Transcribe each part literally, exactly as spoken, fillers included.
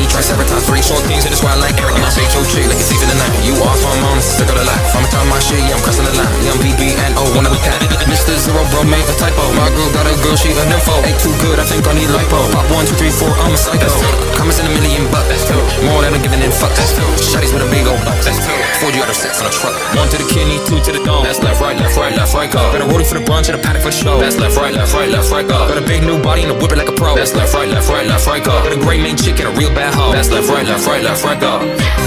Triceratops, three short kings, and that's why I like Eric. And I shake your chick like it's even the night. You off on on, stick of the life. I'ma talk my shit, yeah, I'm crossing the line. Young B B and O, one of a kind. Mister Zero, bro, made a typo. My girl got a girl, she a nympho. Ain't too good, I think I need lipo. Pop one, two, three, four, I'm a psycho. Comments in a million bucks, that's two. More than I'm giving in fuck, that's two. Shotties with a big old box, that's two. Four G out of six on a truck. One to the kidney, two to the dome. That's left, right, left, right, left, right, go. Got a roadie for the brunch and a paddock for the show. That's left, right, left, right, left, right, go. Got a big new body and a whip it like a pro. That's left, right, left, right, left, right, go. Got a great main chick and a real bad hoe. That's left, right, left, right, left, right, go.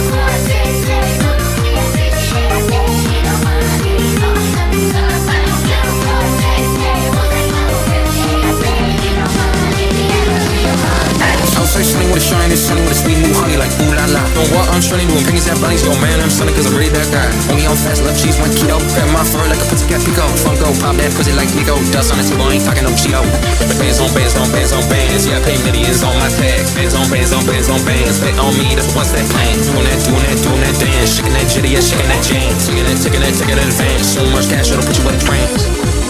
Outside shining with a shine, it's shining with a sweet new honey like ooh la la. Don't what I'm trying doing pennies and bunnies, yo man, I'm sunny cause I'm really that guy. Only on fast, love cheese, one keto. Grab my fur like a pussycat pico. Funko, pop that pussy like Nico. Dust on the table, I ain't talking no Cheeto. Bands on bands on bands on bands, yeah, I pay millions on my tags. Bands on bands on bands on bands, bet on me, that's what's that plan. Doing that, doing that, doing that dance, shaking that jitty, yeah, shaking that jam. Taking that, taking that, taking that advance. So much cash, it'll put you in a trance.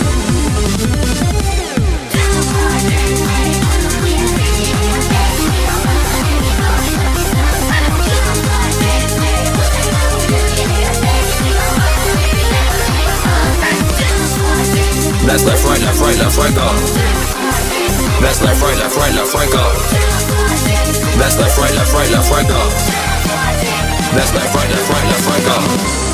That's left, right, left, right, left, right, go. That's left, right, left, right, left, right, go. That's left, right, left, right, left, right, go. That's left, right, left, right, left, right, go.